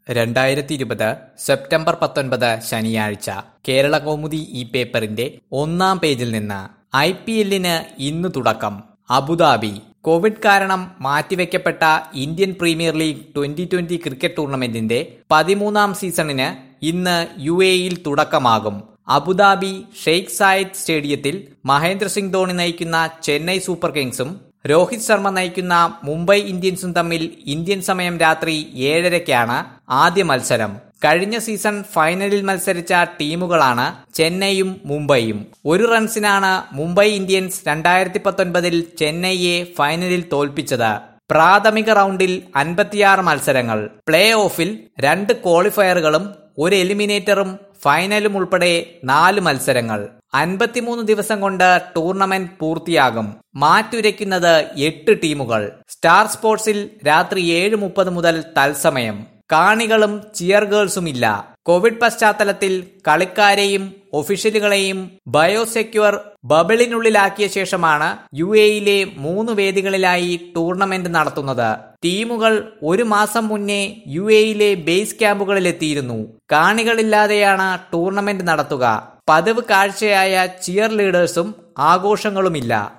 2020 September 19 ശനിയാഴ്ച കേരളകൗമുദി ഈ പേപ്പറിന്റെ ഒന്നാം പേജിൽ നിന്ന് IPLന് ഇന്ന് തുടക്കം. അബുദാബി. കോവിഡ് കാരണം മാറ്റിവെക്കപ്പെട്ട ഇന്ത്യൻ പ്രീമിയർ ലീഗ് 2020 ക്രിക്കറ്റ് ടൂർണമെന്റിന്റെ 13ാം സീസണിന് ഇന്ന് UAEയിൽ തുടക്കമാകും. അബുദാബി ഷെയ്ഖ് സായിദ് സ്റ്റേഡിയത്തിൽ മഹേന്ദ്ര സിംഗ് ധോണി നയിക്കുന്ന ചെന്നൈ സൂപ്പർ കിങ്സും രോഹിത് ശർമ്മ നയിക്കുന്ന മുംബൈ ഇന്ത്യൻസും തമ്മിൽ ഇന്ത്യൻ സമയം രാത്രി 7:30-ക്കാണ് ആദ്യ മത്സരം. കഴിഞ്ഞ സീസൺ ഫൈനലിൽ മത്സരിച്ച ടീമുകളാണ് ചെന്നൈയും മുംബൈയും. 1 റൺസിനാണ് മുംബൈ ഇന്ത്യൻസ് 2019-ൽ ചെന്നൈയെ ഫൈനലിൽ തോൽപ്പിച്ചത്. പ്രാഥമിക റൗണ്ടിൽ 56 മത്സരങ്ങൾ, പ്ലേ ഓഫിൽ 2 ക്വാളിഫയറുകളും 1 എലിമിനേറ്ററും ഫൈനലും ഉൾപ്പെടെ 4 മത്സരങ്ങൾ. 53 ദിവസം കൊണ്ട് ടൂർണമെന്റ് പൂർത്തിയാകും. മാറ്റുരയ്ക്കുന്നത് 8 ടീമുകൾ. സ്റ്റാർ സ്പോർട്സിൽ രാത്രി 7:30 മുതൽ തത്സമയം. കാണികളും ചിയർ ഗേൾസുമില്ല. കോവിഡ് പശ്ചാത്തലത്തിൽ കളിക്കാരെയും ഒഫീഷ്യലുകളെയും ബയോസെക്യൂർ ബബിളിനുള്ളിലാക്കിയ ശേഷമാണ് UAEയിലെ 3 വേദികളിലായി ടൂർണമെന്റ് നടത്തുന്നത്. ടീമുകൾ 1 മാസം മുന്നേ UAEയിലെ ബേസ് ക്യാമ്പുകളിലെത്തിയിരുന്നു. കാണികളില്ലാതെയാണ് ടൂർണമെന്റ് നടത്തുക. പതിവ് കാഴ്ചയായ ചിയർ ലീഡേഴ്സും ആഘോഷങ്ങളുമില്ല.